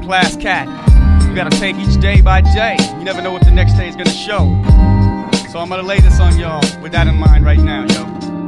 working class cat. You gotta take each day by day. You never know what the next day is gonna show. So I'm gonna lay this on y'all with that in mind right now, yo.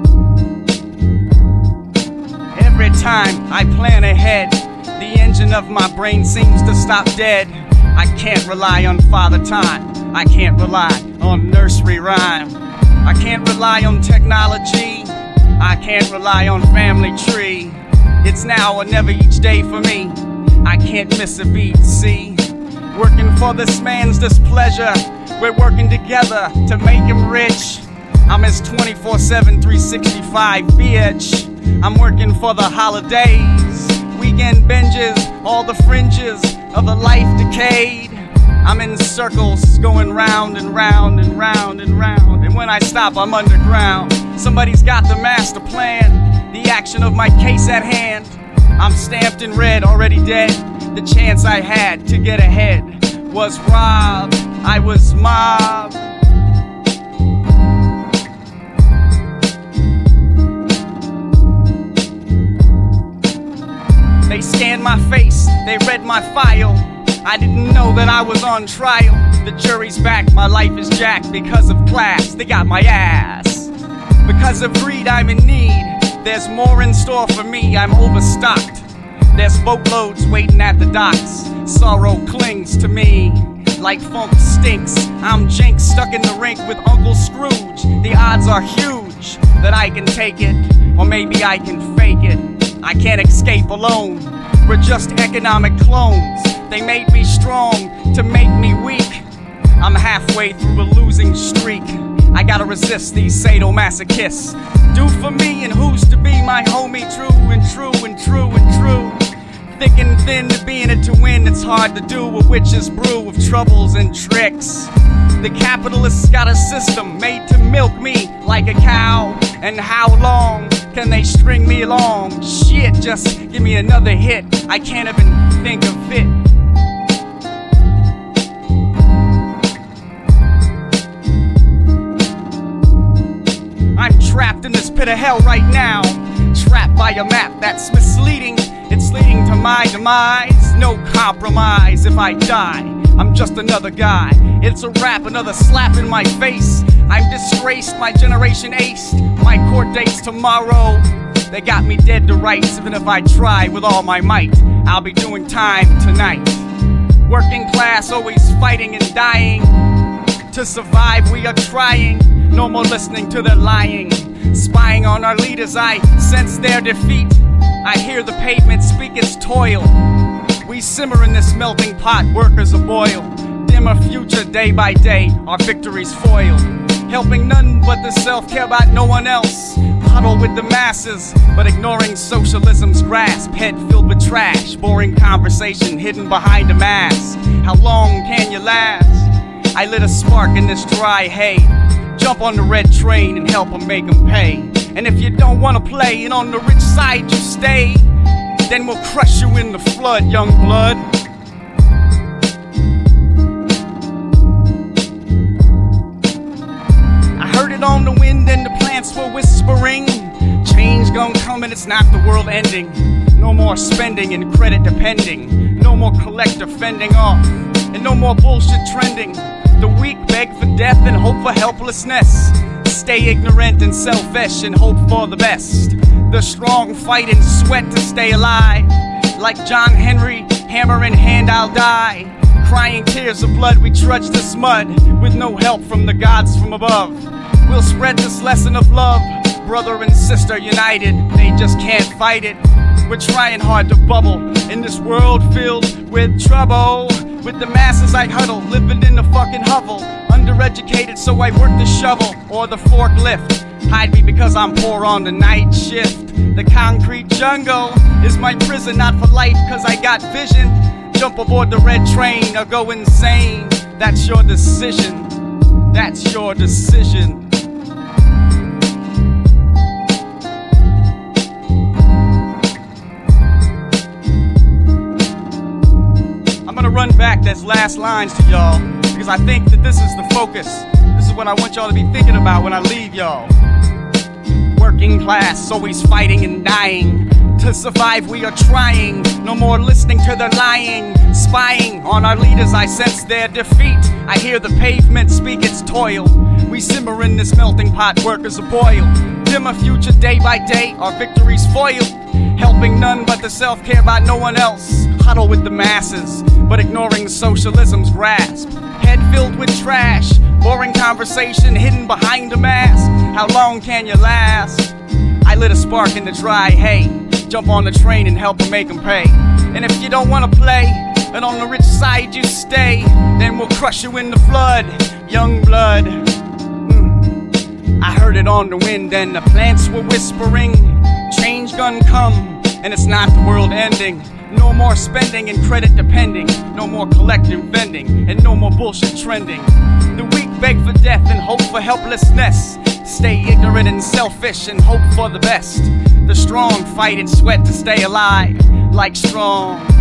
Every time I plan ahead, the engine of my brain seems to stop dead. I can't rely on Father Time. I can't rely on nursery rhyme. I can't rely on technology. I can't rely on family tree. It's now or never each day for me. I can't miss a beat, see? Working for this man's displeasure. We're working together to make him rich. I'm his 24/7, 365 bitch. I'm working for the holidays, weekend binges, all the fringes of a life decayed. I'm in circles going round and round and round and round. And when I stop, I'm underground. Somebody's got the master plan, the action of my case at hand. I'm stamped in red, already dead. The chance I had to get ahead was robbed. I was mobbed. They scanned my face, they read my file. I didn't know that I was on trial. The jury's back, my life is jacked because of class. They got my ass. Because of greed, I'm in need. There's more in store for me, I'm overstocked. There's boatloads waiting at the docks. Sorrow clings to me like funk stinks. I'm Jinx stuck in the rink with Uncle Scrooge. The odds are huge that I can take it, or maybe I can fake it. I can't escape alone. We're just economic clones. They made me strong to make me weak. I'm halfway through a losing streak. I gotta resist these sadomasochists. Do for me and who's to be my homie. True and true and true and true. Thick and thin to be in it to win. It's hard to do a witch's brew of troubles and tricks. The capitalists got a system made to milk me like a cow. And how long can they string me along? Shit, just give me another hit. I can't even think of it. I'm trapped in this pit of hell right now. Trapped by a map that's misleading. It's leading to my demise. No compromise if I die. I'm just another guy. It's a rap, another slap in my face. I'm disgraced, my generation aced. My court date's tomorrow. They got me dead to rights. Even if I try with all my might, I'll be doing time tonight. Working class, always fighting and dying. To survive, we are trying. No more listening to their lying. Spying on our leaders, I sense their defeat. I hear the pavement speak its toil. We simmer in this melting pot, workers are boil. Dimmer future day by day, our victories foil. Helping none but the self, care about no one else. Huddle with the masses, but ignoring socialism's grasp. Head filled with trash, boring conversation hidden behind a mask. How long can you last? I lit a spark in this dry hay. Jump on the red train and help them make them pay. And if you don't want to play and on the rich side you stay, then we'll crush you in the flood, young blood. I heard it on the wind and the plants were whispering. Change gon' come and it's not the world ending. No more spending and credit depending. No more collector fending off. And no more bullshit trending. The weak beg for death and hope for helplessness. Stay ignorant and selfish and hope for the best. The strong fight and sweat to stay alive. Like John Henry, hammer in hand I'll die. Crying tears of blood we trudge this mud. With no help from the gods from above. We'll spread this lesson of love. Brother and sister united, they just can't fight it. We're trying hard to bubble in this world filled with trouble. With the masses I huddle, living in the fucking hovel. Undereducated, so I work the shovel or the forklift. Hide me because I'm poor on the night shift. The concrete jungle is my prison, not for life cause I got vision. Jump aboard the red train or go insane. That's your decision. That's your decision. I'm gonna run back those last lines to y'all because I think that this is the focus. This is what I want y'all to be thinking about when I leave y'all. Working class, always fighting and dying To survive we are trying, no more listening to their lying. Spying on our leaders, I sense their defeat. I hear the pavement speak its toil. We simmer in this melting pot, workers a boil. Dim a future day by day, our victories foiled. Helping none but the self-care by no one else. Huddle with the masses, but ignoring socialism's grasp. Head filled with trash, boring conversation hidden behind a mask. How long can you last? I lit a spark in the dry hay. Jump on the train and help them make them pay. And if you don't wanna play, and on the rich side you stay, then we'll crush you in the flood, young blood. I heard it on the wind and the plants were whispering, change gonna come, and it's not the world ending. No more spending and credit depending, no more collective vending, and no more bullshit trending. The weak beg for death and hope for helplessness. Stay ignorant and selfish and hope for the best. The strong fight and sweat to stay alive, like strong